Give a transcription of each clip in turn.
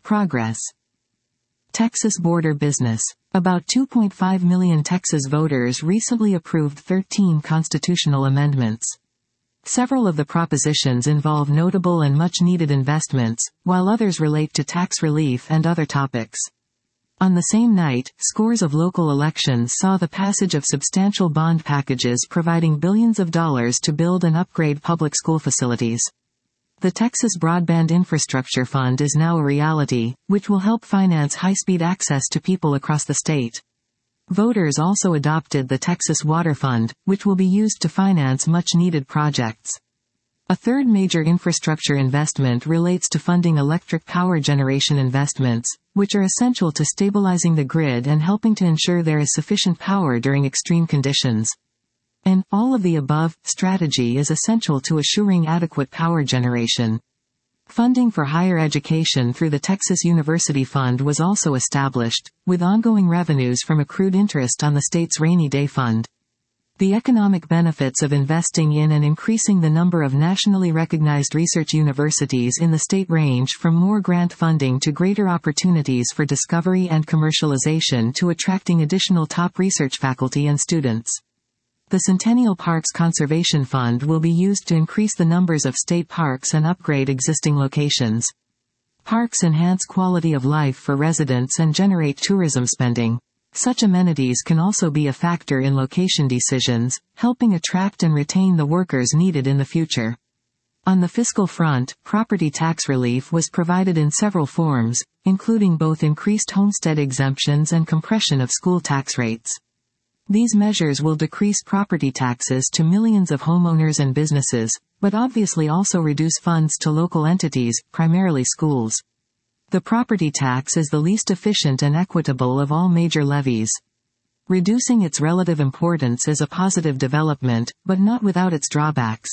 Progress. Texas border business. About 2.5 million Texas voters recently approved 13 constitutional amendments. Several of the propositions involve notable and much-needed investments, while others relate to tax relief and other topics. On the same night, scores of local elections saw the passage of substantial bond packages providing billions of dollars to build and upgrade public school facilities. The Texas Broadband Infrastructure Fund is now a reality, which will help finance high-speed access to people across the state. Voters also adopted the Texas Water Fund, which will be used to finance much-needed projects. A third major infrastructure investment relates to funding electric power generation investments, which are essential to stabilizing the grid and helping to ensure there is sufficient power during extreme conditions. An all of the above strategy is essential to assuring adequate power generation. Funding for higher education through the Texas University Fund was also established, with ongoing revenues from accrued interest on the state's rainy day fund. The economic benefits of investing in and increasing the number of nationally recognized research universities in the state range from more grant funding to greater opportunities for discovery and commercialization to attracting additional top research faculty and students. The Centennial Parks Conservation Fund will be used to increase the numbers of state parks and upgrade existing locations. Parks enhance quality of life for residents and generate tourism spending. Such amenities can also be a factor in location decisions, helping attract and retain the workers needed in the future. On the fiscal front, property tax relief was provided in several forms, including both increased homestead exemptions and compression of school tax rates. These measures will decrease property taxes to millions of homeowners and businesses, but obviously also reduce funds to local entities, primarily schools. The property tax is the least efficient and equitable of all major levies. Reducing its relative importance is a positive development, but not without its drawbacks.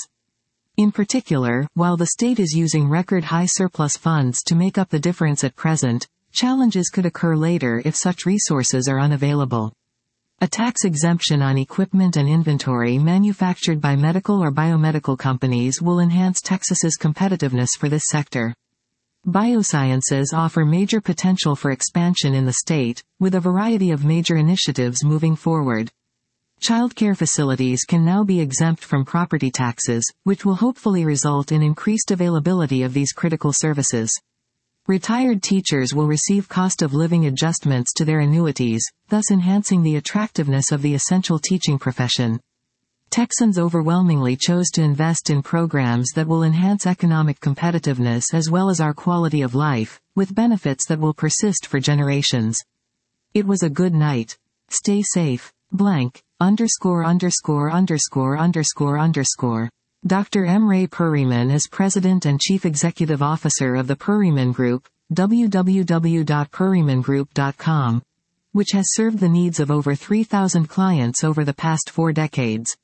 In particular, while the state is using record-high surplus funds to make up the difference at present, challenges could occur later if such resources are unavailable. A tax exemption on equipment and inventory manufactured by medical or biomedical companies will enhance Texas's competitiveness for this sector. Biosciences offer major potential for expansion in the state, with a variety of major initiatives moving forward. Childcare facilities can now be exempt from property taxes, which will hopefully result in increased availability of these critical services. Retired teachers will receive cost of living adjustments to their annuities, thus enhancing the attractiveness of the essential teaching profession. Texans overwhelmingly chose to invest in programs that will enhance economic competitiveness as well as our quality of life, with benefits that will persist for generations. It was a good night. Stay safe. ________. Dr. M. Ray Perryman is President and Chief Executive Officer of the Perryman Group, www.perrymangroup.com, which has served the needs of over 3,000 clients over the past 4 decades.